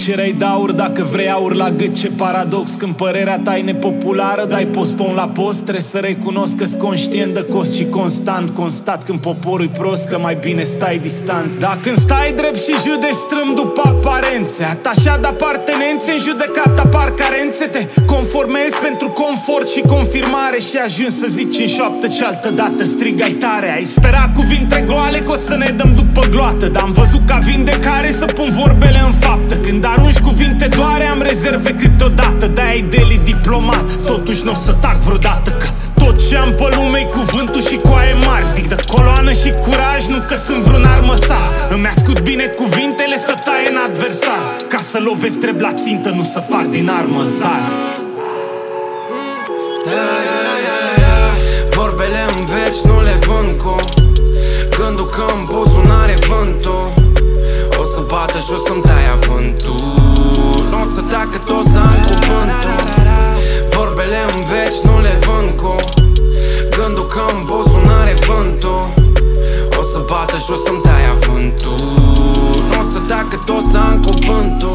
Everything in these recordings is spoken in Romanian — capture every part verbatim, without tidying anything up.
cereai de aur, dacă vrei aur la gât. Ce paradox, când părerea ta e nepopulară, dai postpon la post. Trebuie să recunosc că-s conștient de cost și constant constat când poporul e prost, că mai bine stai distant. Dacă când stai drept și judeci strâm după aparențe, atașat de apartenențe, în judecata apar carențe. Te conformezi pentru confort și confirmare și ajungi să zici în șoaptă ce altă dată strigai tare. Ai sperat cuvinte goale că o să ne dăm după gloată, dar am văzut ca vindecare să pun vorbele în faptă. Când arunci cuvinte doare, am rezerve câteodată. De-aia-i deli diplomat, totuși n-o să tac vreodată, că tot ce am pe lume-i cuvântul și coaie mari. Zic de coloană și curaj, nu că sunt vreun armăsar. Îmi ascult bine cuvintele să taie în adversar, ca să lovesc treb la țintă, nu să fac din armă zar. Vorbele în veci nu le vând cu gândul că în buzunare vântul o să bată și o să-mi tai avântul. N-o să tacă tot să am cuvântul. Vorbele în veci nu le vând cu gândul că în buzunare vântul o să bată și o să-mi tai avântul. N-o să tacă tot să am cuvântul.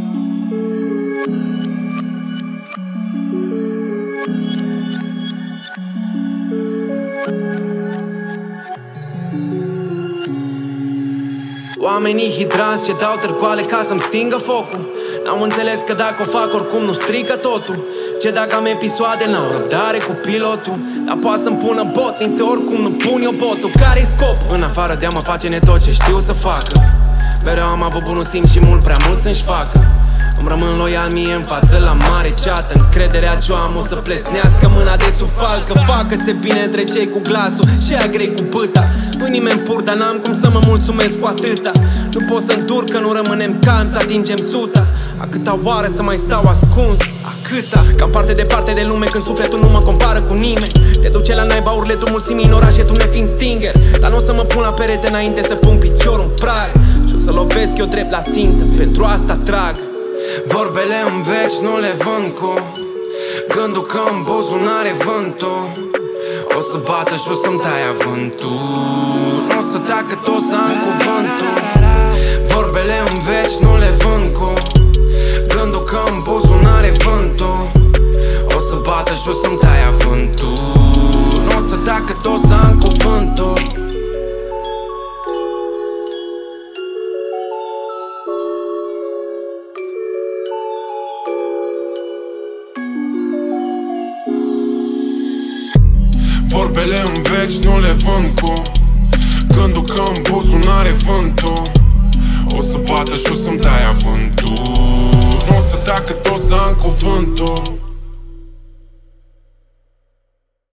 Oamenii hidranți ce dau târcoale ca să-mi stingă focul, n-au înțeles că dacă o fac oricum nu strică totul. Ce dacă am episoade, n-au răbdare cu pilotul, dar poate să-mi pună botnițe oricum nu pun eu botul. Care-i scop? În afară de a mă face ne tot ce știu să facă. Mereu am avut bunul simț și mult prea mult să-și facă. Îmi rămân loial mie în față la mare ceată. Încrederea ce-o am o să plesnească mâna de sub falcă. Facă-se bine între cei cu glasul și aia grei cu bâta. Nu-i nimeni pur, dar n-am cum să mă mulțumesc cu atâta. Nu pot să îndur că nu rămânem calmi să atingem suta. A câta oară să mai stau ascuns? A câta? Cam parte de parte de lume când sufletul nu mă compară cu nimeni. Te duce la naiba urletul mulțimii în orașe, tu ne fiind stinger. Dar n-o să mă pun la perete înainte să pun piciorul în prag. Și o să lovesc eu drept la țintă, pentru asta trag. Vorbele în veci nu le vând cu gândul că în buzunare vântul o să bată și o să-mi tai avântul. N-o să tacă tot să am cuvântul. Vorbele în veci nu le vând cu gândul că în buzunare vântul o să bată și o să-mi tai avântul. N-o să tacă tot să am cuvântul. Vorbele în veci nu le vând cu gândul că în buzunare vântul o să bată și o să-mi tai avântul. Nu o să tacă tot să am cuvântul.